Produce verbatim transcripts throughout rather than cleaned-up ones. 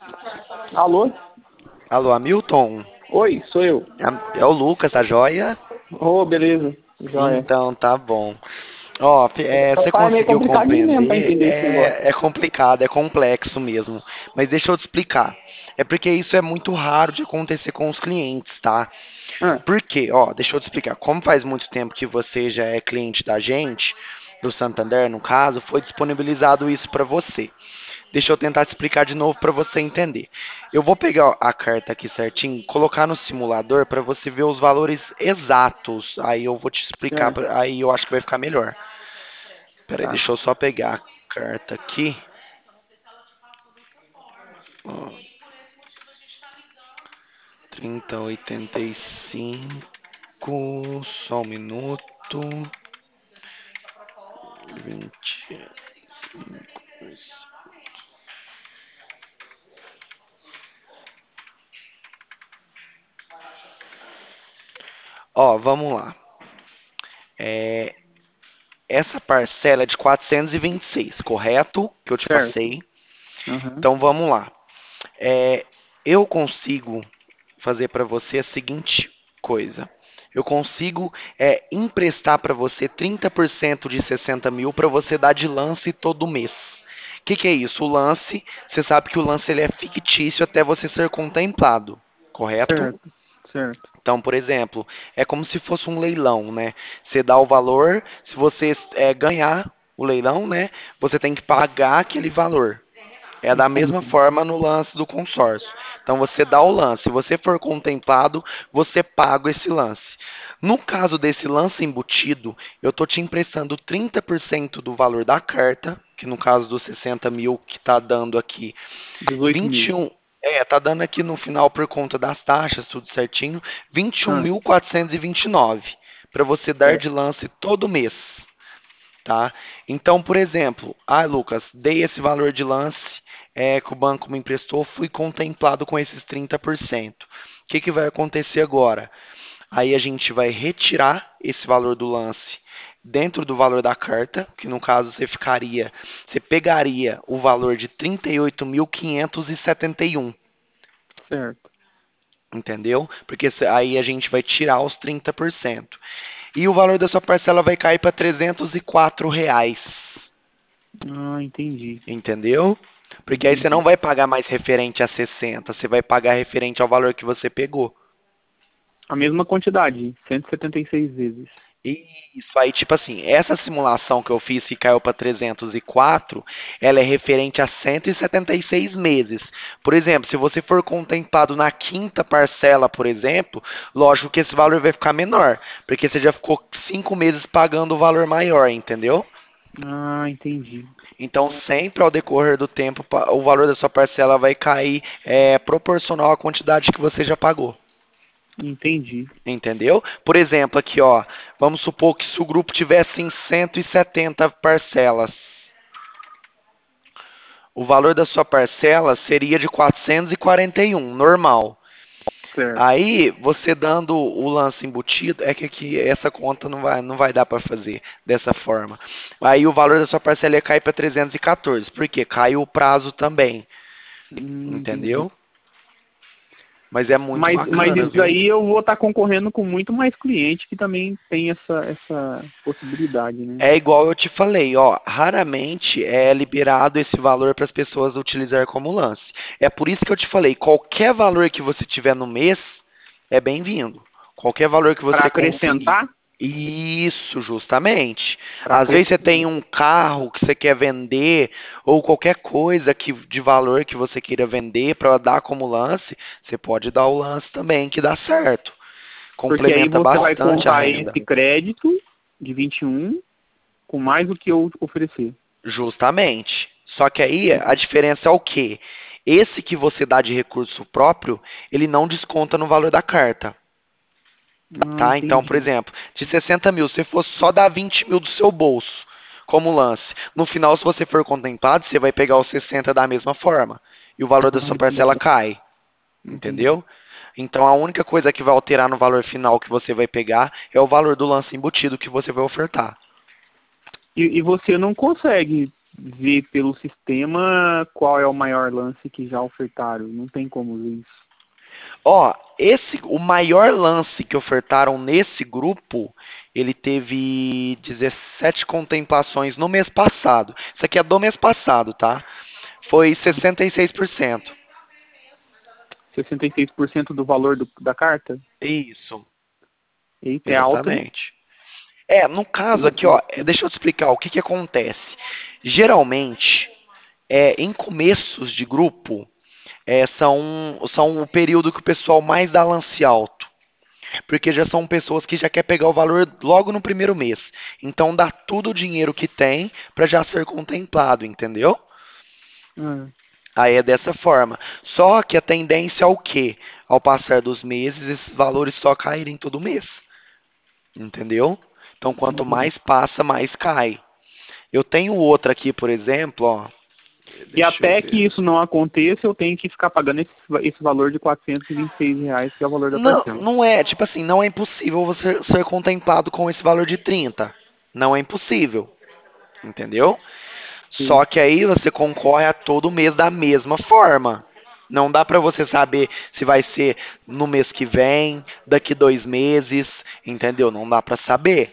Alô? Alô, Hamilton? Oi, sou eu. É é o Lucas, tá joia? Ô, beleza. Joia. Então, tá bom. Ó, fi- é, Só você tá meio conseguiu complicadinho mesmo pra compreender? entender esse negócio. É, é complicado, é complexo mesmo. Mas deixa eu te explicar. É porque isso é muito raro de acontecer com os clientes, tá? Ah, Por quê? Ó, deixa eu te explicar. Como faz muito tempo que você já é cliente da gente, do Santander, no caso, foi disponibilizado isso para você. Deixa eu tentar te explicar de novo para você entender. Eu vou pegar a carta aqui certinho, colocar no simulador para você ver os valores exatos. Aí eu vou te explicar, certo. pra- aí eu acho que vai ficar melhor. Pera aí, Tá. deixa eu só pegar a carta aqui. Ó, trinta, oitenta e cinco, só um minuto. vinte. Ó, vamos lá. É, essa parcela é de quatrocentos e vinte e seis, correto? Que eu te Certo. passei. Aham. Então vamos lá. É, eu consigo fazer para você a seguinte coisa. Eu consigo é, emprestar para você trinta por cento de sessenta mil para você dar de lance todo mês. O que, que é isso? O lance, você sabe que o lance ele é fictício até você ser contemplado, correto? Certo. Certo. Então, por exemplo, é como se fosse um leilão, né? Você dá o valor, se você é, ganhar o leilão, né? Você tem que pagar aquele valor. É da mesma Entendi. forma no lance do consórcio. Então você dá o lance. Se você for contemplado, você paga esse lance. No caso desse lance embutido, eu estou te emprestando trinta por cento do valor da carta, que no caso dos sessenta mil que está dando aqui, Dezoito vinte e mil. um. É, tá dando aqui no final por conta das taxas, tudo certinho, vinte e um Ah, mil quatrocentos e vinte e nove para você dar de certo. lance todo mês, tá? Então, por exemplo, ah, Lucas, dei esse valor de lance é, que o banco me emprestou, fui contemplado com esses trinta por cento. O que, que vai acontecer agora? Aí a gente vai retirar esse valor do lance dentro do valor da carta, que no caso você ficaria, você pegaria o valor de trinta e oito mil quinhentos e setenta e um, Certo. entendeu? Porque aí a gente vai tirar os trinta por cento. E o valor da sua parcela vai cair para trezentos e quatro reais. Ah, entendi. Entendeu? Porque aí você não Entendi. vai pagar mais referente a sessenta, você vai pagar referente ao valor que você pegou. A mesma quantidade, cento e setenta e seis vezes. Isso aí, tipo assim, essa simulação que eu fiz que caiu para trezentos e quatro, ela é referente a cento e setenta e seis meses. Por exemplo, se você for contemplado na quinta parcela, por exemplo, lógico que esse valor vai ficar menor, porque você já ficou cinco meses pagando o valor maior, entendeu? Ah, entendi. Então, sempre ao decorrer do tempo, pa- o valor da sua parcela vai cair é, proporcional à quantidade que você já pagou. Entendi. Entendeu? Por exemplo, aqui, ó, vamos supor que se o grupo tivesse em cento e setenta parcelas, o valor da sua parcela seria de quatrocentos e quarenta e um, normal. Certo. Aí, você dando o lance embutido, é que aqui essa conta não vai, não vai dar para fazer dessa forma. Aí o valor da sua parcela ia cair para trezentos e quatorze, porque caiu o prazo também, Hum, entendi. entendeu? Mas é muito Mas, mas bacana, isso viu? aí eu vou estar concorrendo com muito mais cliente que também tem essa, essa possibilidade, né? É igual eu te falei, ó, raramente é liberado esse valor para as pessoas utilizar como lance. É por isso que eu te falei, qualquer valor que você tiver no mês é bem-vindo. Qualquer valor que Para você conseguir. acrescentar, Isso, justamente. para Às vezes você tem acrescentar. um carro que você quer vender ou qualquer coisa que, de valor que você queira vender para dar como lance, você pode dar o lance também, que dá certo. Porque aí Complementa você vai bastante a contar renda. esse crédito de vinte e um com mais o que eu oferecer. Justamente. Só que aí a diferença é o quê? Esse que você dá de recurso próprio, ele não desconta no valor da carta, Ah, tá? Então, por entendi. exemplo, de sessenta mil, se for só dar vinte mil do seu bolso como lance, no final, se você for contemplado, você vai pegar os sessenta da mesma forma e o valor da Ah, sua parcela entendi. cai, Entendi. entendeu? Então, a única coisa que vai alterar no valor final que você vai pegar é o valor do lance embutido que você vai ofertar. E, e você não consegue ver pelo sistema qual é o maior lance que já ofertaram. Não tem como ver isso. Ó, esse, o maior lance que ofertaram nesse grupo, ele teve dezessete contemplações no mês passado. Isso aqui é do mês passado, tá? Foi sessenta e seis por cento. sessenta e seis por cento do valor do, da carta? Isso, Eita, é alto, hein? exatamente. É, no caso aqui, ó, é, deixa eu te explicar o que que acontece. Geralmente, é, em começos de grupo, é, são, são o período que o pessoal mais dá lance alto. Porque já são pessoas que já quer pegar o valor logo no primeiro mês. Então dá todo o dinheiro que tem para já ser contemplado, entendeu? Ah, Aí é dessa forma. Só que a tendência é o quê? Ao passar dos meses, esses valores só caírem todo mês. Entendeu? Então quanto entendi. mais passa, mais cai. Eu tenho outra aqui, por exemplo, ó. E Deixa eu até que ver. isso não aconteça, eu tenho que ficar pagando esse, esse valor de quatrocentos e vinte e seis reais, que é o valor da Não, parcela. não é, tipo assim, não é impossível você ser contemplado com esse valor de trinta. Não é impossível, entendeu? Sim, Só que aí você concorre a todo mês da mesma forma. Não dá pra você saber se vai ser no mês que vem, daqui dois meses, entendeu? Não dá pra saber.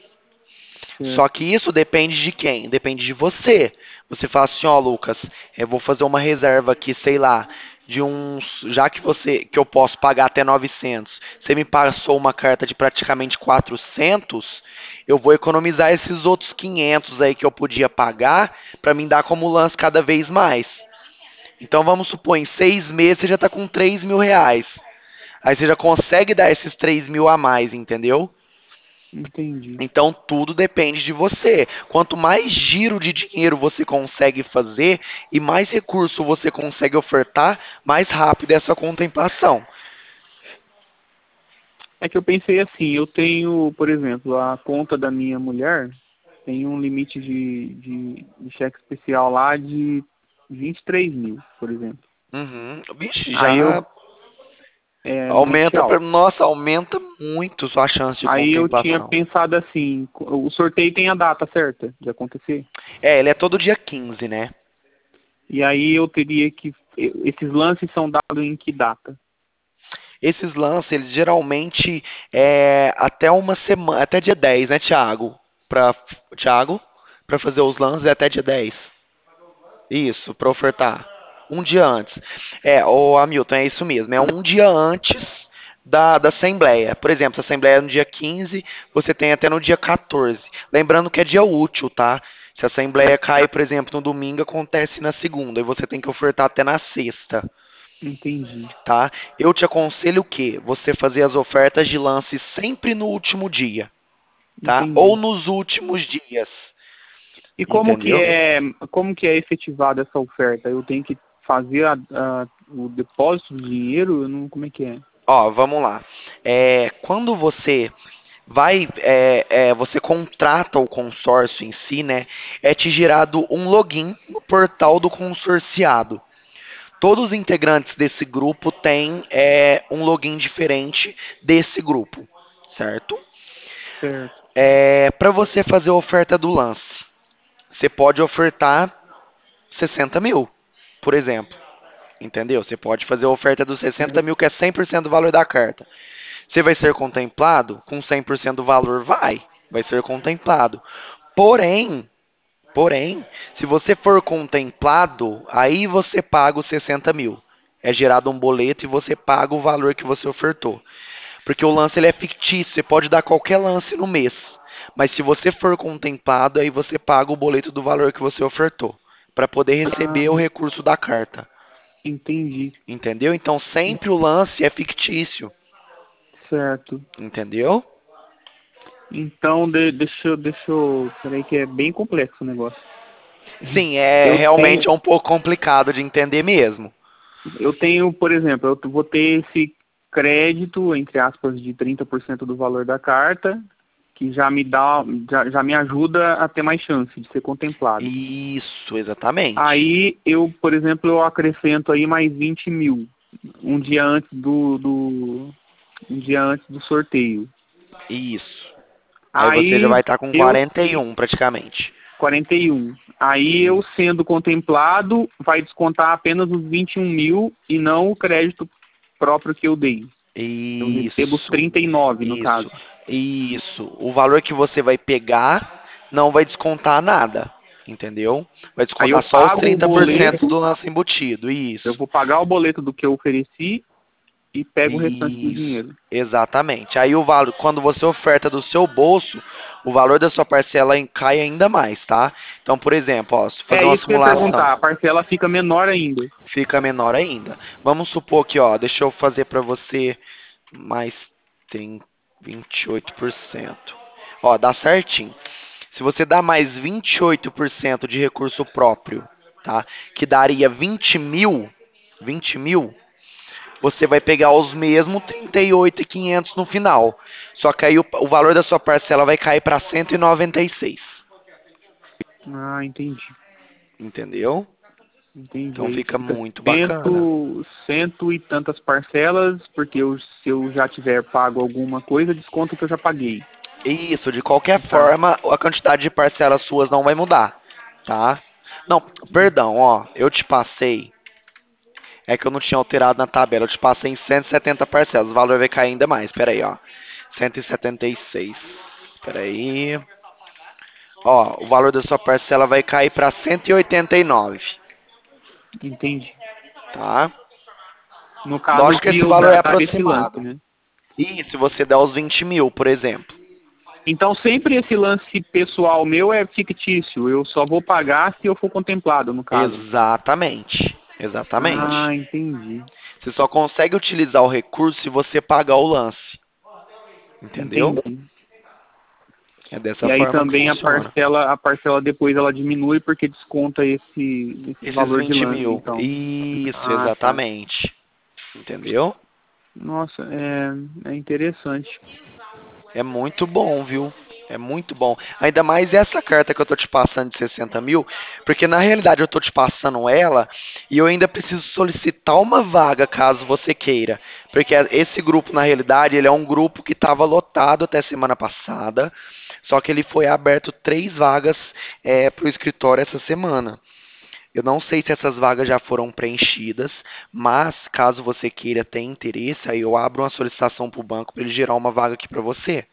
Só certo. que isso depende de quem? Depende de você. Você fala assim, ó, Lucas, eu vou fazer uma reserva aqui, sei lá, de uns, já que você, que eu posso pagar até novecentos, você me passou uma carta de praticamente quatrocentos, eu vou economizar esses outros quinhentos aí que eu podia pagar para me dar como lance cada vez mais. Então vamos supor, em seis meses você já está com três mil reais. Aí você já consegue dar esses três mil a mais, entendeu? Entendi. Então tudo depende de você. Quanto mais giro de dinheiro você consegue fazer e mais recurso você consegue ofertar, mais rápido é essa contemplação. É que eu pensei assim, eu tenho, por exemplo, a conta da minha mulher tem um limite de, de, de cheque especial lá de vinte e três mil, por exemplo. Uhum. Vixe, Aí eu, já é limite aumenta, pra- alto. nossa, aumenta muito sua chance de Aí eu tinha contemplação. pensado assim, o sorteio tem a data certa de acontecer. É, ele é todo dia quinze, né? E aí eu teria que, esses lances são dados em que data? Esses lances, eles geralmente é até uma semana, até dia dez, né, Thiago? Pra, Thiago, pra fazer os lances é até dia dez. Isso, para ofertar. Um dia antes. É, o Hamilton, é isso mesmo. É um dia antes da, da Assembleia. Por exemplo, se a Assembleia é no dia quinze, você tem até no dia quatorze. Lembrando que é dia útil, tá? Se a Assembleia cai, por exemplo, no domingo, acontece na segunda. E você tem que ofertar até na sexta, Entendi. tá? Eu te aconselho o quê? Você fazer as ofertas de lance sempre no último dia, tá? Ou Entendi. nos últimos dias, E como que entendeu? é, como que é efetivada essa oferta? Eu tenho que fazer a, a- o depósito do dinheiro? Eu não, como é que é? Ó, vamos lá. É, quando você vai, é, é, você contrata o consórcio em si, né? É te gerado um login no portal do consorciado. Todos os integrantes desse grupo têm é, um login diferente desse grupo, certo? Certo. É, para você fazer a oferta do lance, você pode ofertar sessenta mil, por exemplo. Entendeu? Você pode fazer a oferta dos sessenta Certo. mil, que é cem por cento do valor da carta. Você vai ser contemplado com cem por cento do valor? Vai. Vai ser contemplado. Porém, porém, se você for contemplado, aí você paga os sessenta mil. É gerado um boleto e você paga o valor que você ofertou. Porque o lance ele é fictício, você pode dar qualquer lance no mês. Mas se você for contemplado, aí você paga o boleto do valor que você ofertou. Para poder Ah, receber o recurso da carta. entendi. Entendeu? Então sempre o lance é fictício. Certo. Entendeu? Então, de, deixa eu, deixa eu, peraí que é bem complexo o negócio. Sim, é Eu realmente tenho, é um pouco complicado de entender mesmo. eu tenho, por exemplo, eu vou ter esse crédito, entre aspas, de trinta por cento do valor da carta, que já me dá, já, já me ajuda a ter mais chance de ser contemplado. Isso, exatamente. Aí eu, por exemplo, eu acrescento aí mais vinte mil, um dia antes do, do um dia antes do sorteio. Isso. Aí você já Aí vai estar com eu quarenta e um praticamente. quarenta e um. Aí eu sendo contemplado, vai descontar apenas os vinte e um mil e não o crédito próprio que eu dei. Eu recebo os Isso, trinta e nove, no isso, caso. isso. O valor que você vai pegar não vai descontar nada, entendeu? Vai Aí eu descontar só os pago o trinta por cento boleto, do lance embutido, eu isso. vou pagar o boleto do que eu ofereci e pego o restante do Isso, dinheiro. exatamente. Aí o valor, quando você oferta do seu bolso, o valor da sua parcela em- cai ainda mais, tá? Então, por exemplo, ó, se É fazer uma isso que eu ia simulação, perguntar, a parcela fica menor ainda. fica menor ainda. Vamos supor que, ó, deixa eu fazer para você mais trinta, vinte e oito por cento. Ó, dá certinho. Se você dá mais vinte e oito por cento de recurso próprio, tá? Que daria vinte mil, vinte mil, você vai pegar os mesmos trinta e oito mil e quinhentos no final. Só que aí o, o valor da sua parcela vai cair para cento e noventa e seis. Ah, entendi. Entendeu? Entendi. Então Aí fica fica muito bacana. cento, cento e tantas parcelas, porque eu, se eu já tiver pago alguma coisa, desconto que eu já paguei. Isso, de qualquer Tá. forma, a quantidade de parcelas suas não vai mudar, tá? Não, perdão, ó, eu te passei, é que eu não tinha alterado na tabela, eu te passei em cento e setenta parcelas, o valor vai cair ainda mais, pera aí, ó, cento e setenta e seis, pera aí, ó, o valor da sua parcela vai cair para cento e oitenta e nove, Entendi. tá? No caso Lógico que de esse eu valor é dar dar esse lance, aproximado. né? E se você der os vinte mil, por exemplo. Então sempre esse lance pessoal meu é fictício. Eu só vou pagar se eu for contemplado, no caso. Exatamente, Ah, exatamente. entendi. Você só consegue utilizar o recurso se você pagar o lance. Entendeu? Entendi. É dessa E aí forma que também a funciona. parcela, a parcela depois ela diminui porque desconta esse, esse Esses valor de vinte lance, mil. então. Isso, Ah, tá. exatamente. Entendeu? Nossa, é, é interessante. É muito bom, viu? É muito bom. Ainda mais essa carta que eu tô te passando de sessenta mil, porque na realidade eu tô te passando ela e eu ainda preciso solicitar uma vaga caso você queira. Porque esse grupo, na realidade, ele é um grupo que estava lotado até semana passada, só que ele foi aberto três vagas é, para o escritório essa semana. Eu não sei se essas vagas já foram preenchidas, mas caso você queira ter interesse, aí eu abro uma solicitação para o banco para ele gerar uma vaga aqui para você.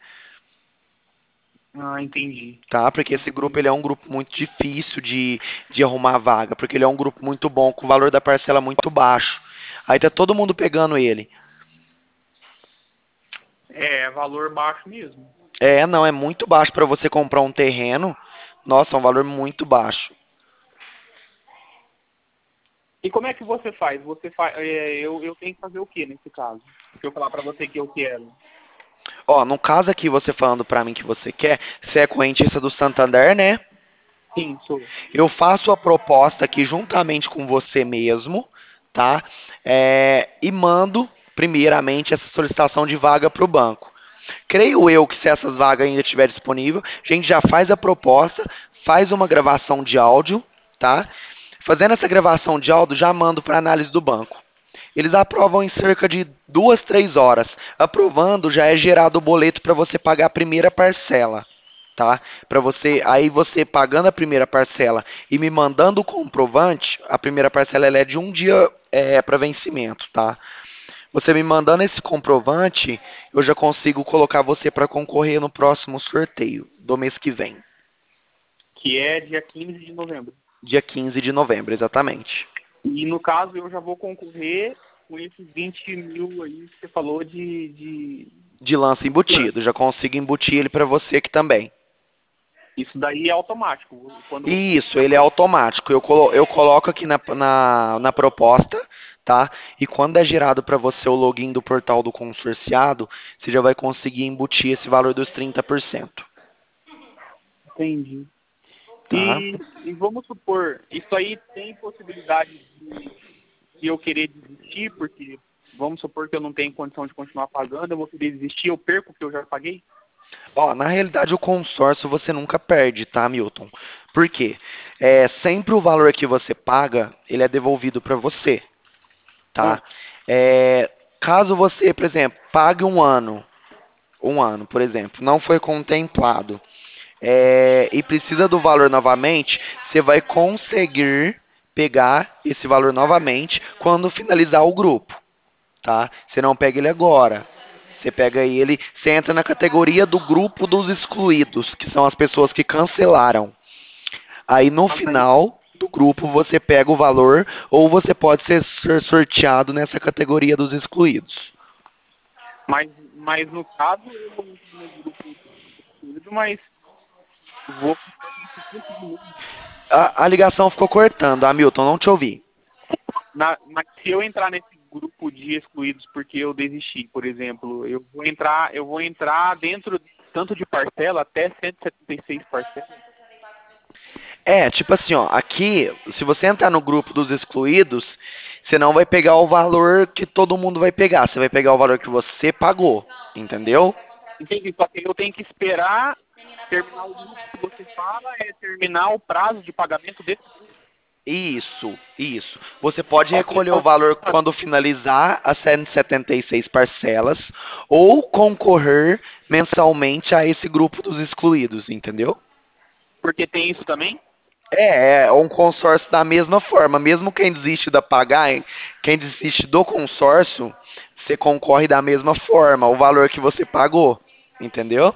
Ah, entendi. Tá? Porque esse grupo ele é um grupo muito difícil de, de arrumar vaga, porque ele é um grupo muito bom, com o valor da parcela muito baixo. Aí tá todo mundo pegando ele. É, valor baixo mesmo. É, não, é muito baixo para você comprar um terreno. Nossa, é um valor muito baixo. E como é que você faz? Você faz, é, eu, eu tenho que fazer o que nesse caso? Se eu falar pra você que eu quero. Ó, no caso aqui, você falando para mim que você quer, você é correntista do Santander, né? Sim, sou. Eu faço a proposta aqui juntamente com você mesmo, tá? É, e mando, primeiramente, essa solicitação de vaga para o banco. Creio eu que se essas vagas ainda estiver disponível, a gente já faz a proposta, faz uma gravação de áudio, tá? Fazendo essa gravação de áudio, já mando para análise do banco. Eles aprovam em cerca de duas, três horas. Aprovando, já é gerado o boleto para você pagar a primeira parcela, tá? Para você, aí você pagando a primeira parcela e me mandando o comprovante, a primeira parcela ela é de um dia é, para vencimento, tá? Você me mandando esse comprovante, eu já consigo colocar você para concorrer no próximo sorteio do mês que vem, Que é dia quinze de novembro. dia quinze de novembro, exatamente. E no caso eu já vou concorrer com esses vinte mil aí que você falou de, de De lance lance. embutido, já consigo embutir ele para você aqui também. Isso daí é automático. Quando você Isso, ele é automático. Eu, colo eu coloco aqui na, na, na proposta, tá? E quando é gerado para você o login do portal do consorciado, você já vai conseguir embutir esse valor dos trinta por cento, entendi. tá? E, e vamos supor, isso aí tem possibilidade de, de eu querer desistir, porque vamos supor que eu não tenho condição de continuar pagando, eu vou querer desistir, eu perco o que eu já paguei? Ó, na realidade, o consórcio você nunca perde, tá, Milton? Por quê? É, sempre o valor que você paga, ele é devolvido para você, Ah, tá? É, caso você, por exemplo, pague um ano, um ano, por exemplo, não foi contemplado. é, e precisa do valor novamente, você vai conseguir pegar esse valor novamente quando finalizar o grupo, tá? Você não pega ele agora. Você pega ele, você entra na categoria do grupo dos excluídos, que são as pessoas que cancelaram. Aí no Ah, mas, final do grupo você pega o valor ou você pode ser ser sorteado nessa categoria dos excluídos. mas, mas no caso, eu vou entrar no grupo excluído, mas vou ficar nesse grupo de novo. A, a ligação ficou cortando, Hamilton, não te ouvi. Na, mas se eu entrar nesse grupo de excluídos porque eu desisti, por exemplo, eu vou entrar, eu vou entrar dentro tanto de parcela até cento e setenta e seis parcelas. É, tipo assim, ó, aqui, se você entrar no grupo dos excluídos, você não vai pegar o valor que todo mundo vai pegar, você vai pegar o valor que você pagou, entendeu? Entendi, só que eu tenho que esperar terminar o grupo que você fala, é terminar o prazo de pagamento desse grupo. Isso, isso. Você pode Ok, recolher o então, valor quando finalizar as cento e setenta e seis parcelas ou concorrer mensalmente a esse grupo dos excluídos, entendeu? porque tem isso também? É, é um consórcio da mesma forma. Mesmo quem desiste da pagar, hein, quem desiste do consórcio, você concorre da mesma forma, o valor que você pagou, entendeu?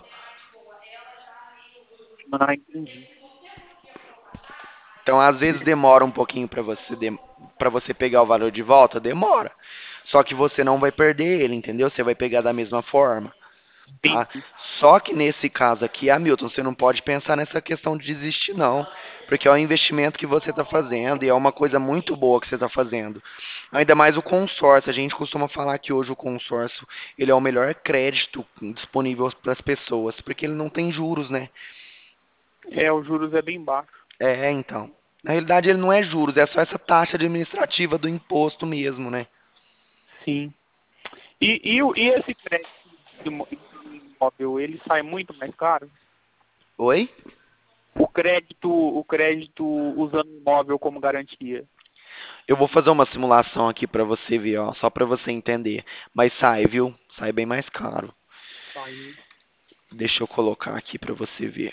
Ah, entendi. Então, às vezes demora um pouquinho para você para você pegar o valor de volta, demora. Só que você não vai perder ele, entendeu? Você vai pegar da mesma forma, tá? Entendi. Só que nesse caso aqui, Hamilton, você não pode pensar nessa questão de desistir, não. Porque é um investimento que você está fazendo e é uma coisa muito boa que você está fazendo. Ainda mais o consórcio. A gente costuma falar que hoje o consórcio ele é o melhor crédito disponível para as pessoas, porque ele não tem juros, né? É, os juros é bem baixo. É, então. Na realidade, ele não é juros, é só essa taxa administrativa do imposto mesmo, né? Sim. E, e, o- e esse crédito de imo- imóvel, ele sai muito mais caro? Oi? O crédito, o crédito usando o imóvel como garantia. Eu vou fazer uma simulação aqui para você ver, ó, só para você entender. Mas sai, viu? Sai bem mais caro. Sai. Deixa eu colocar aqui para você ver.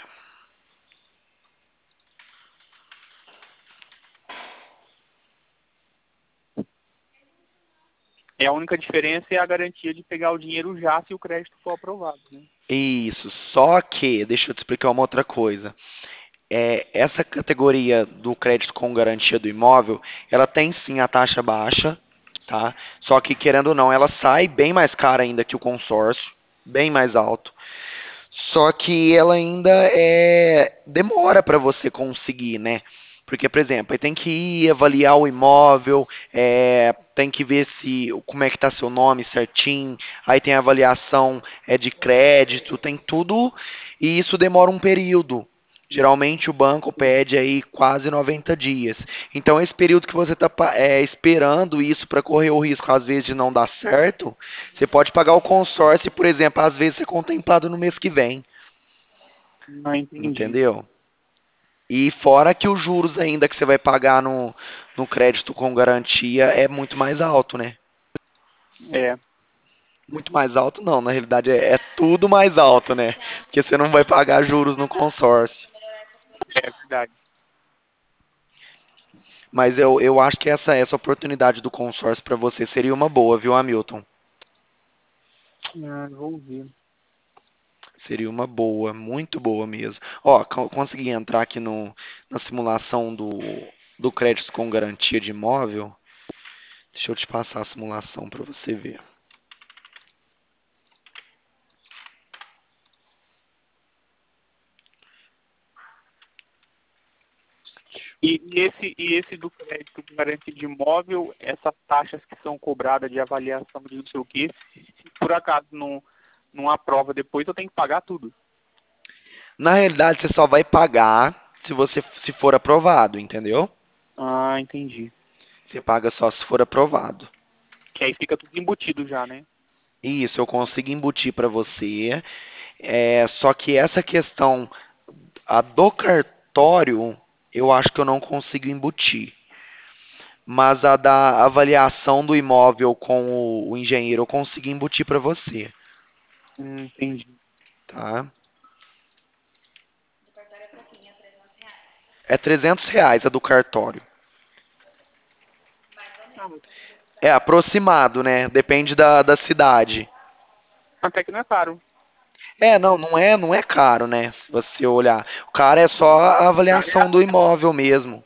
É a única diferença é a garantia de pegar o dinheiro já se o crédito for aprovado, né? Isso, só que, deixa eu te explicar uma outra coisa. É, essa categoria do crédito com garantia do imóvel, ela tem sim a taxa baixa, tá? Só que, querendo ou não, ela sai bem mais cara ainda que o consórcio, bem mais alto. Só que ela ainda é demora para você conseguir, né? Porque, por exemplo, aí tem que ir avaliar o imóvel, é, tem que ver se como é que tá seu nome certinho, aí tem a avaliação é, de crédito, tem tudo, e isso demora um período. Geralmente o banco pede aí quase noventa dias. Então, esse período que você está esperando isso para correr o risco, às vezes, de não dar certo, você pode pagar o consórcio, por exemplo, às vezes ser contemplado no mês que vem. Não entendi. Entendeu? E fora que os juros ainda que você vai pagar no, no crédito com garantia é muito mais alto, né? É, Muito mais alto não, na realidade é, é tudo mais alto, né? Porque você não vai pagar juros no consórcio. é verdade. Mas eu, eu acho que essa, essa oportunidade do consórcio para você seria uma boa, viu, Hamilton? Ah, vou ver. Seria uma boa, muito boa mesmo. Ó, co- consegui entrar aqui no, na simulação do, do crédito com garantia de imóvel. Deixa eu te passar a simulação para você ver. E, e esse, e esse do crédito com garantia de imóvel, essas taxas que são cobradas de avaliação de não sei o quê, se, se por acaso não, não aprova depois, eu tenho que pagar tudo. Na realidade, você só vai pagar se você se for aprovado, entendeu? Ah, entendi. Você paga só se for aprovado. Que aí fica tudo embutido já, né? Isso, eu consigo embutir para você. É, só que essa questão, a do cartório, eu acho que eu não consigo embutir. Mas a da avaliação do imóvel com o, o engenheiro, eu consigo embutir para você, Hum, entendi. tá? É trezentos reais a do cartório. Ah, mas É aproximado, né? Depende da, da cidade. até que não é caro. É, não, não é, não é caro, né? Se você olhar. O cara é só a avaliação do imóvel mesmo.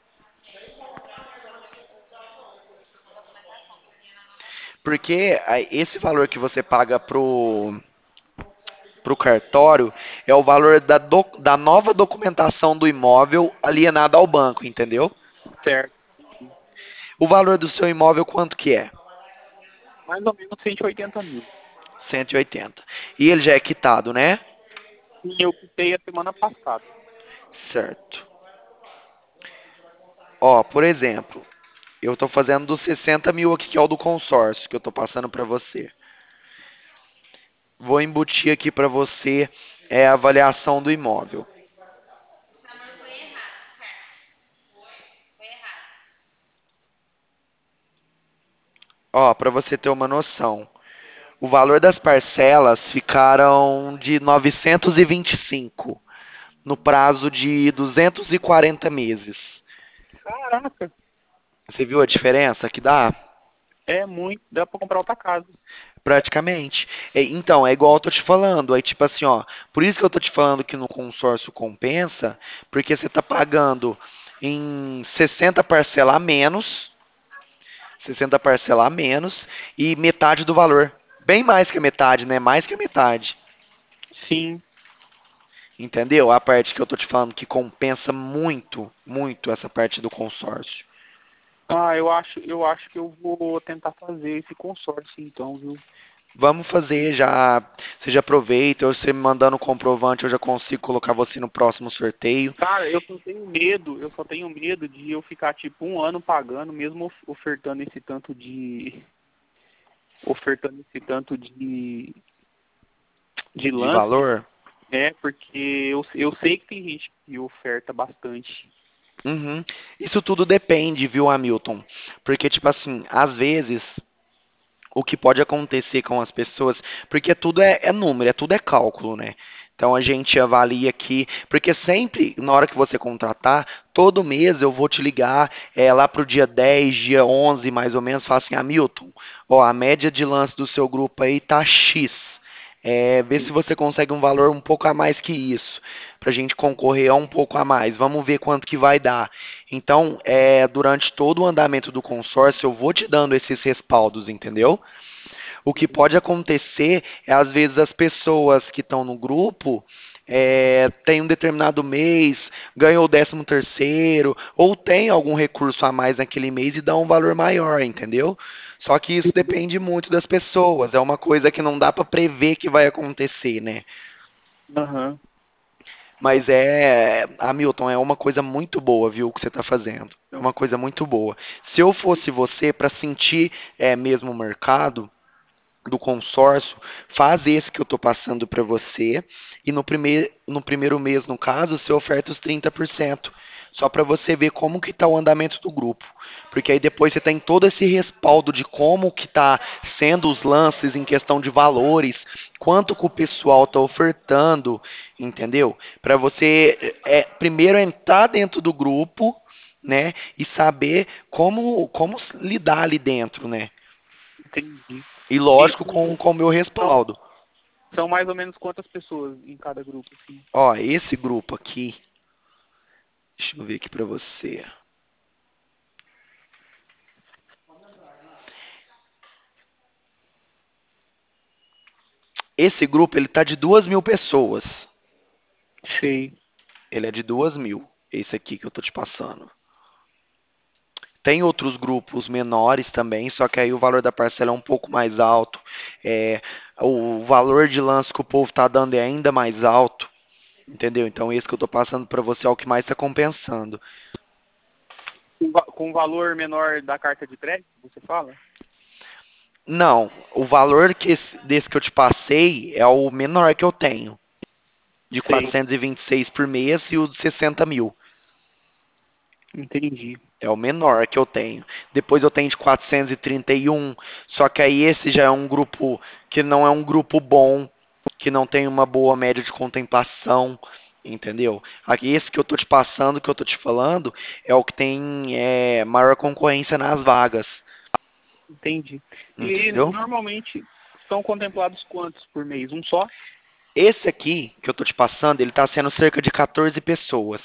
Porque aí, esse valor que você paga pro, pro cartório é o valor da, doc- da nova documentação do imóvel alienada ao banco, entendeu? Certo. O valor do seu imóvel quanto que é? Mais ou menos cento e oitenta mil. cento e oitenta. E ele já é quitado, né? E eu quitei a semana passada. Certo. Ó, por exemplo, eu tô fazendo dos sessenta mil aqui, que é o do consórcio, que eu tô passando pra você. Vou embutir aqui pra você é, a avaliação do imóvel. Ó, pra você ter uma noção. O valor das parcelas ficaram de novecentos e vinte e cinco no prazo de duzentos e quarenta meses. Caraca, Você viu a diferença que dá? é muito. Dá pra comprar outra casa. Praticamente. É, então, é igual eu tô te falando. Aí, tipo assim, ó. Por isso que eu tô te falando que no consórcio compensa, porque você tá pagando em sessenta parcela a menos, sessenta parcela a menos, e metade do valor. Bem mais que a metade, né? Mais que a metade. Sim. Entendeu? A parte que eu tô te falando que compensa muito, muito essa parte do consórcio. Ah, eu acho, eu acho que eu vou tentar fazer esse consórcio então, viu? Vamos fazer já. Você já aproveita, ou você me mandando o comprovante, eu já consigo colocar você no próximo sorteio. Cara, eu só tenho medo, eu só tenho medo de eu ficar tipo um ano pagando, mesmo of- ofertando esse tanto de, ofertando esse tanto de, de De lance, valor? né? Porque eu, eu sei que tem gente que oferta bastante. Uhum. Isso tudo depende, viu, Hamilton? Porque, tipo assim, às vezes o que pode acontecer com as pessoas, porque tudo é, é número, é tudo é cálculo, né? Então a gente avalia aqui, porque sempre, na hora que você contratar, todo mês eu vou te ligar é, lá pro dia dez, dia onze, mais ou menos, falar assim, Hamilton, ó, a média de lance do seu grupo aí tá X. É, vê se você consegue um valor um pouco a mais que isso, para a gente concorrer a um pouco a mais. Vamos ver quanto que vai dar. Então, é, durante todo o andamento do consórcio, eu vou te dando esses respaldos, entendeu? O que pode acontecer é, às vezes, as pessoas que estão no grupo é, tem um determinado mês, ganhou o décimo terceiro, ou tem algum recurso a mais naquele mês e dá um valor maior, entendeu? Só que isso depende muito das pessoas, é uma coisa que não dá para prever que vai acontecer, né? Aham. Mas é, Hamilton, é uma coisa muito boa, viu, o que você está fazendo. É uma coisa muito boa. Se eu fosse você, para sentir é, mesmo o mercado, do consórcio, faz esse que eu estou passando para você e no primeiro, no primeiro mês, no caso, você oferta os trinta por cento, só para você ver como que está o andamento do grupo. Porque aí depois você tem todo esse respaldo de como que está sendo os lances em questão de valores, quanto que o pessoal está ofertando, entendeu? Para você é, primeiro entrar dentro do grupo, né, e saber como, como lidar ali dentro, né? Entendi. E E lógico, com com o meu são, respaldo. são mais ou menos quantas pessoas em cada grupo, assim? Ó, esse grupo aqui, deixa eu ver aqui pra você. Esse grupo, ele tá de duas mil pessoas. Sei. Ele é de duas mil. Esse aqui que eu tô te passando. Tem outros grupos menores também, só que aí o valor da parcela é um pouco mais alto. É, o valor de lance que o povo tá dando é ainda mais alto. Entendeu? Então esse que eu tô passando pra você é o que mais tá compensando. Com va- com valor menor da carta de crédito, você fala? Não, o valor que esse- desse que eu te passei é o menor que eu tenho. De Sei. quatrocentos e vinte e seis por mês e o de sessenta mil. Entendi. É o menor que eu tenho. Depois eu tenho de quatrocentos e trinta e um, só que aí esse já é um grupo que não é um grupo bom, que não tem uma boa média de contemplação, entendeu? Aqui, esse que eu tô te passando, que eu tô te falando, é o que tem é, maior concorrência nas vagas, Entendi. E entendeu? normalmente são contemplados quantos por mês? Um só? Esse aqui que eu tô te passando, ele tá sendo cerca de quatorze pessoas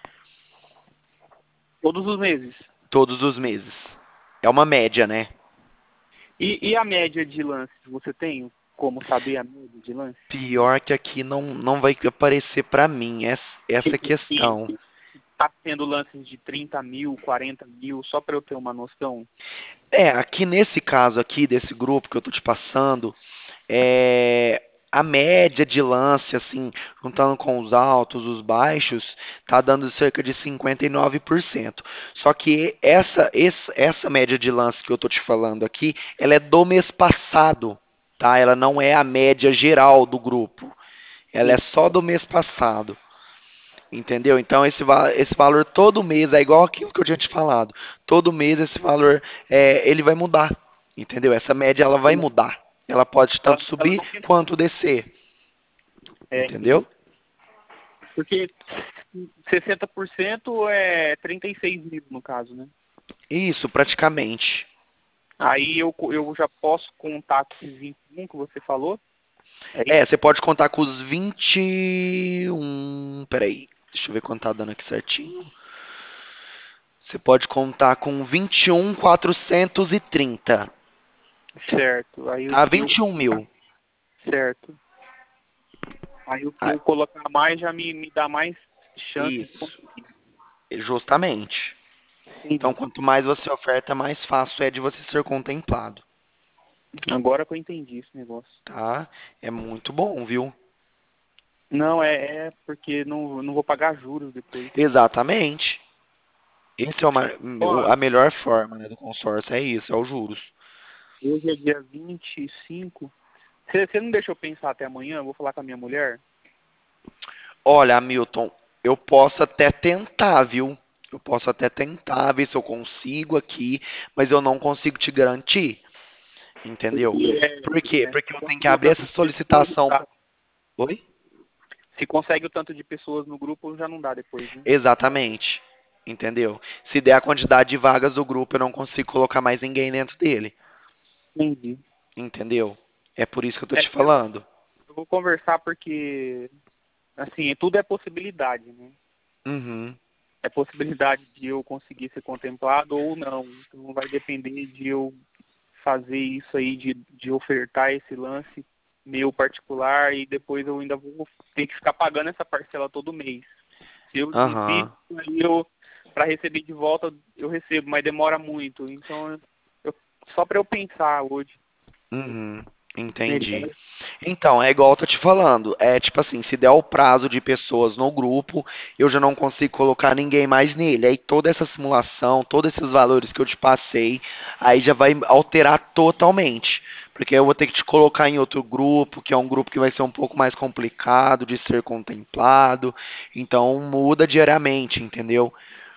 Todos os meses? todos os meses. É uma média, né? E, e a média de lances? Você tem como saber a média de lance? Pior que aqui não, não vai aparecer pra mim, essa, essa é a Tipo, se questão. está tendo lances de trinta mil, quarenta mil, só para eu ter uma noção? É, aqui nesse caso aqui, desse grupo que eu tô te passando, é, a média de lance, assim, juntando com os altos, os baixos, tá dando cerca de cinquenta e nove por cento. Só que essa, essa, essa média de lance que eu tô te falando aqui, ela é do mês passado, tá? Ela não é a média geral do grupo. Ela é Sim. só do mês passado. Entendeu? Então esse, va- esse valor todo mês é igual aquilo que eu tinha te falado. Todo mês esse valor é, ele vai mudar. Entendeu? Essa média ela vai mudar. Ela pode Ela, tanto ela subir não fica. quanto descer. É, Entendeu? entendi. Porque sessenta por cento é trinta e seis mil no caso, né? Isso, praticamente. Aí eu, co- eu já posso contar com esses vinte e um que você falou? É É, isso? você pode contar com os vinte e um. Peraí, deixa eu ver quanto tá dando aqui certinho. Você pode contar com vinte e um mil quatrocentos e trinta. Certo. Aí o Tá? que eu. vinte e um mil. Certo. Aí o que Ah, eu colocar mais já me, me dá mais chance de isso, conseguir. justamente. Então, Entendi. quanto mais você oferta, mais fácil é de você ser contemplado, Agora que eu entendi esse negócio. tá? É muito bom, viu? Não, é, é porque não, não vou pagar juros depois. Exatamente. Esse é uma, o- Ó, a melhor forma, né, do consórcio, é isso, é os juros. hoje é dia vinte e cinco. Você você não deixa eu pensar até amanhã? Eu vou falar com a minha mulher? Olha, Hamilton, eu posso até tentar, viu? Eu posso até tentar ver se eu consigo aqui, mas eu não consigo te garantir, entendeu? Porque, é, Por quê? né, Porque eu tenho que conseguir o abrir tanto essa de pessoas, não solicitação. dá. Oi? Se consegue o tanto de pessoas no grupo, já não dá depois, né? Exatamente. Entendeu? Se der a quantidade de vagas do grupo, eu não consigo colocar mais ninguém dentro dele. Entendi. Entendeu? É por isso que eu tô É, te falando. eu vou conversar porque, assim, tudo é possibilidade, né? Uhum. É possibilidade de eu conseguir ser contemplado ou não. Então vai depender de eu fazer isso aí, de, de ofertar esse lance meu particular e depois eu ainda vou ter que ficar pagando essa parcela todo mês. Se eu desisto, Aham. aí eu, para receber de volta, eu recebo, mas demora muito. Então, eu, só para eu pensar hoje. Uhum. Melhor. Entendi. Então, é igual eu tô te falando. É tipo assim, se der o prazo de pessoas no grupo, eu já não consigo colocar ninguém mais nele. Aí toda essa simulação, todos esses valores que eu te passei, aí já vai alterar totalmente. Porque eu vou ter que te colocar em outro grupo, que é um grupo que vai ser um pouco mais complicado de ser contemplado. Então muda diariamente, entendeu?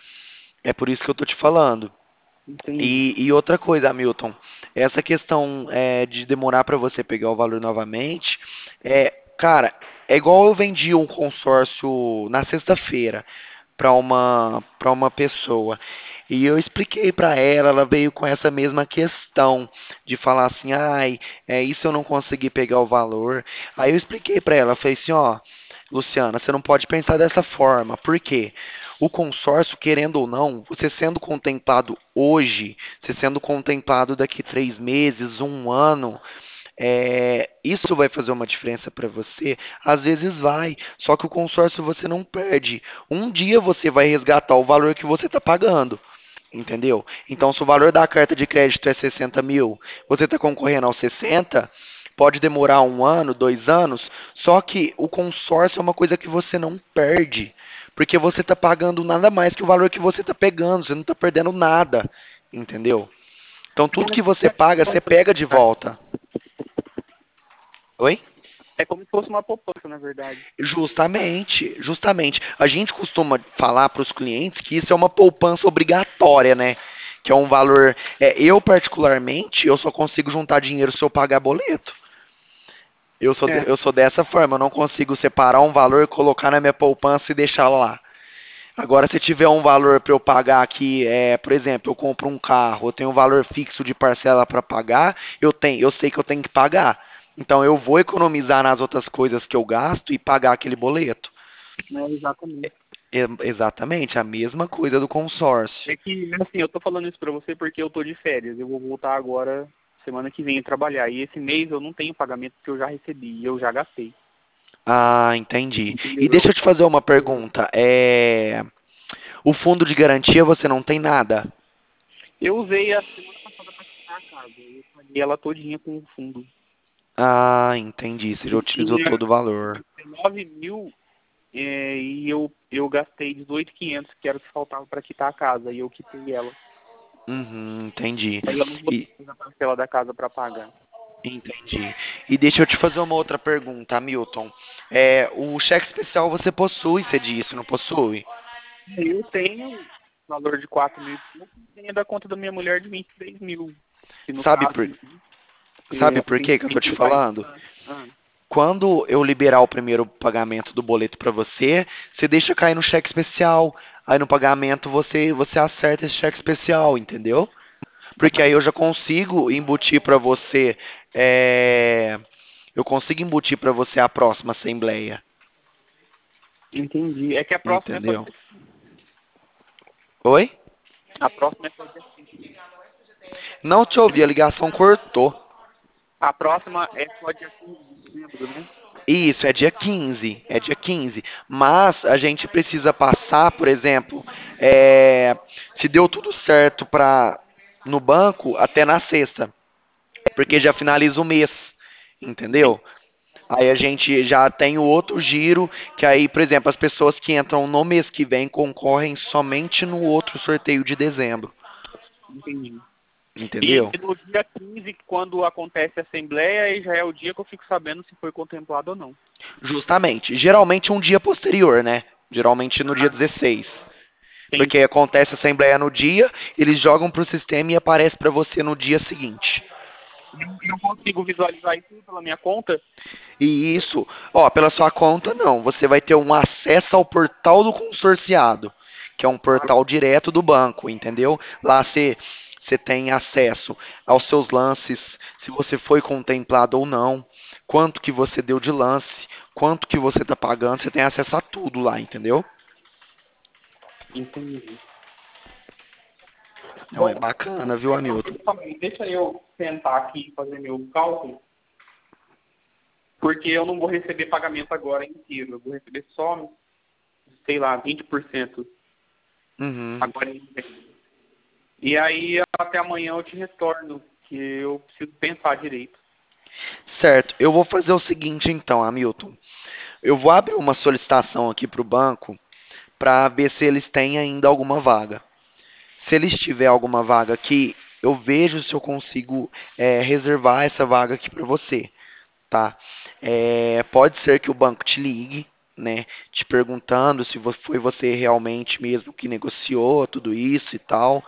É por isso que eu tô te falando. Entendi. E, e outra coisa, Hamilton, essa questão é, de demorar para você pegar o valor novamente, é, cara, é igual eu vendi um consórcio na sexta-feira para uma para uma pessoa. E eu expliquei para ela, ela veio com essa mesma questão de falar assim, ai, é isso eu não consegui pegar o valor. Aí eu expliquei para ela, falei assim, ó, Luciana, você não pode pensar dessa forma. Por quê? O consórcio, querendo ou não, você sendo contemplado hoje, você sendo contemplado daqui três meses, um ano, é, isso vai fazer uma diferença para você? Às vezes vai, só que o consórcio você não perde. Um dia você vai resgatar o valor que você está pagando. Entendeu? Então, se o valor da carta de crédito é sessenta mil, você está concorrendo aos sessenta, pode demorar um ano, dois anos, só que o consórcio é uma coisa que você não perde, porque você está pagando nada mais que o valor que você está pegando, você não está perdendo nada, entendeu? Então, tudo que você paga, você pega de volta. Oi? É como se fosse uma poupança, na verdade. Justamente, justamente. A gente costuma falar para os clientes que isso é uma poupança obrigatória, né? Que é um valor. É, eu, particularmente, eu só consigo juntar dinheiro se eu pagar boleto. Eu sou, de- É, eu sou dessa forma, eu não consigo separar um valor, colocar na minha poupança e deixar lá. Agora, se tiver um valor para eu pagar aqui, é, por exemplo, eu compro um carro, eu tenho um valor fixo de parcela para pagar, eu tenho, eu sei que eu tenho que pagar. Então, eu vou economizar nas outras coisas que eu gasto e pagar aquele boleto. né, exatamente. E- exatamente, a mesma coisa do consórcio. É que, assim, eu tô falando isso pra você porque eu tô de férias. Eu vou voltar agora, semana que vem, a trabalhar. E esse mês eu não tenho pagamento porque eu já recebi e eu já gastei. Ah, entendi. E Entendeu? deixa eu te fazer uma pergunta. É, o fundo de garantia você não tem nada? Eu usei a semana passada pra quitar a casa. Eu paguei ela todinha com o fundo. Ah, entendi. Você já Eu utilizou tinha todo o valor. nove mil é, e eu, eu gastei dezoito mil e quinhentos, que era o que faltava para quitar a casa. E eu quitei ela. Uhum, entendi. Aí eu não vou E, ter a parcela da casa para pagar. entendi. E deixa eu te fazer uma outra pergunta, Hamilton. É, o cheque especial você possui, você disse, não possui? Eu tenho valor de quatro mil e pouco e tenho da conta da minha mulher de vinte e três mil. Que no Sabe caso, por, sabe é, por tem que que eu tô te que vai. falando? Ah, Quando eu liberar o primeiro pagamento do boleto para você, você deixa cair no cheque especial. Aí no pagamento você você acerta esse cheque especial, entendeu? Porque aí eu já consigo embutir para você, é, eu consigo embutir para você a próxima assembleia, entendi. É que a próxima é só entendeu? dia, Oi? a próxima é só dia cinco. Não te ouvi, a ligação cortou. A próxima é só dia quinze de dezembro, né? Isso, é dia quinze, é dia quinze. Mas a gente precisa passar, por exemplo, é, se deu tudo certo para no banco até na sexta, porque já finaliza o mês, entendeu? Entendi. Aí a gente já tem o outro giro, que aí, por exemplo, as pessoas que entram no mês que vem concorrem somente no outro sorteio de dezembro, Entendi. E entendeu? no dia quinze, quando acontece a assembleia, aí já é o dia que eu fico sabendo se foi contemplado ou não. Justamente. Geralmente um dia posterior, né? Geralmente no dia Ah, dezesseis. Porque entendi. acontece a assembleia no dia, eles jogam pro sistema e aparece para você no dia seguinte. Eu consigo visualizar isso pela minha conta? E isso, ó, pela sua conta não, você vai ter um acesso ao portal do consorciado, que é um Ah, portal direto do banco, entendeu? Lá você você tem acesso aos seus lances, se você foi contemplado ou não, quanto que você deu de lance, quanto que você está pagando, você tem acesso a tudo lá, entendeu? entendi. Não é Bom, bacana, viu, Hamilton? deixa eu sentar aqui e fazer meu cálculo, porque eu não vou receber pagamento agora inteiro. Eu vou receber só, sei lá, vinte por cento Uhum. agora em dezembro. E aí, até amanhã eu te retorno, que eu preciso pensar direito. Certo, eu vou fazer o seguinte então, Hamilton. Eu vou abrir uma solicitação aqui para o banco para ver se eles têm ainda alguma vaga. Se eles tiver alguma vaga aqui, eu vejo se eu consigo é, reservar essa vaga aqui para você, tá? É, pode ser que o banco te ligue, né, te perguntando se vo- foi você realmente mesmo que negociou tudo isso e tal.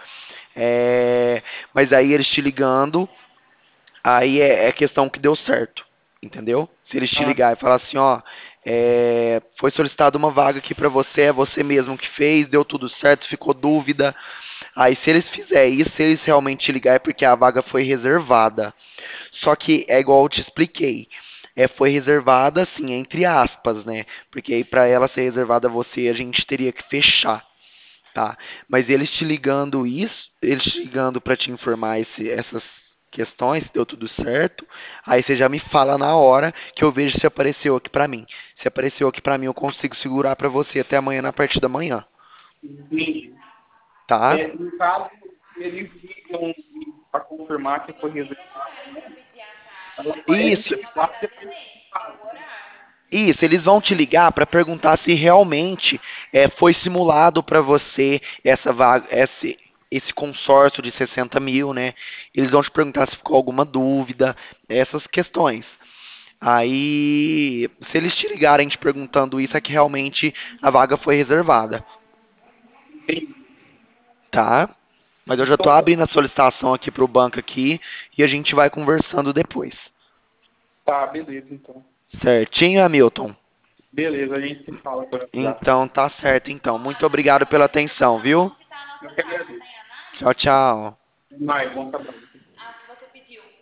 É, mas aí eles te ligando, aí é, é questão que deu certo, entendeu? Se eles te Ah, ligar e falar assim, ó, é, foi solicitada uma vaga aqui para você, é você mesmo que fez, deu tudo certo, ficou dúvida. Aí se eles fizerem isso, se eles realmente te ligar é porque a vaga foi reservada. Só que é igual eu te expliquei. É, foi reservada, assim, entre aspas, né? Porque aí para ela ser reservada a você, a gente teria que fechar, tá? Mas eles te ligando isso, eles te ligando para te informar esse- essas questões, se deu tudo certo, aí você já me fala na hora que eu vejo se apareceu aqui para mim. Se apareceu aqui para mim, eu consigo segurar para você até amanhã na parte da manhã, entendi. tá? É, no caso, eles ligam para confirmar que foi reservado, ela aparece Isso, aqui quatro depois que faz, né? isso, eles vão te ligar para perguntar se realmente é, foi simulado para você essa vaga, esse, esse consórcio de sessenta mil, né? Eles vão te perguntar se ficou alguma dúvida, essas questões. Aí, se eles te ligarem te perguntando isso, é que realmente a vaga foi reservada, Entendi. tá? Mas eu já tô Então, abrindo a solicitação aqui pro banco aqui e a gente vai conversando depois. Tá, beleza, então. Certinho, Hamilton? Beleza, a gente se fala por WhatsApp. Então, tá certo, então. Muito obrigado pela atenção, viu? Eu que agradeço. Tchau, tchau. Mais, bom trabalho.